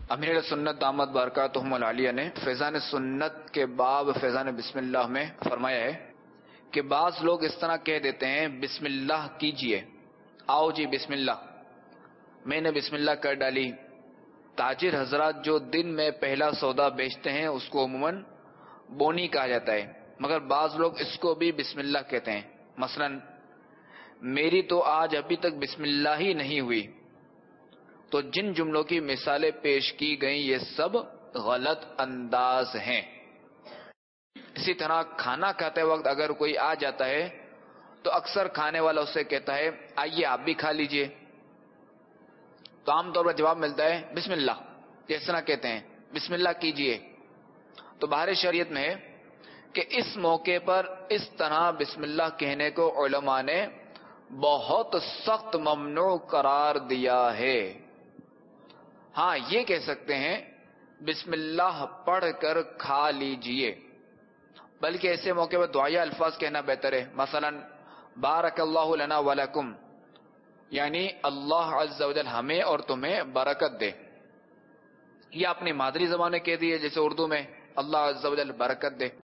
امیر سنت دامت برکاتہم العالیہ نے فیضان سنت کے باب فیضان بسم اللہ میں فرمایا ہے کہ بعض لوگ اس طرح کہہ دیتے ہیں بسم اللہ کیجئے، آؤ جی بسم اللہ، میں نے بسم اللہ کر ڈالی۔ تاجر حضرات جو دن میں پہلا سودا بیچتے ہیں اس کو عموماً بونی کہا جاتا ہے، مگر بعض لوگ اس کو بھی بسم اللہ کہتے ہیں۔ مثلا میری تو آج ابھی تک بسم اللہ ہی نہیں ہوئی۔ تو جن جملوں کی مثالیں پیش کی گئیں یہ سب غلط انداز ہیں۔ اسی طرح کھانا کھاتے وقت اگر کوئی آ جاتا ہے تو اکثر کھانے والا اس سے کہتا ہے آئیے آپ بھی کھا لیجئے، تو عام طور پر جواب ملتا ہے بسم اللہ، جس طرح کہتے ہیں بسم اللہ کیجئے۔ تو بہر شریعت میں ہے کہ اس موقع پر اس طرح بسم اللہ کہنے کو علماء نے بہت سخت ممنوع قرار دیا ہے۔ ہاں یہ کہہ سکتے ہیں بسم اللہ پڑھ کر کھا لیجئے، بلکہ ایسے موقع پر دعائیہ الفاظ کہنا بہتر ہے، مثلا بارک اللہ لنا ولکم، یعنی اللہ عز و جل ہمیں اور تمہیں برکت دے، یا اپنی مادری زبان میں کہہ دیے جیسے اردو میں اللہ عز و جل برکت دے۔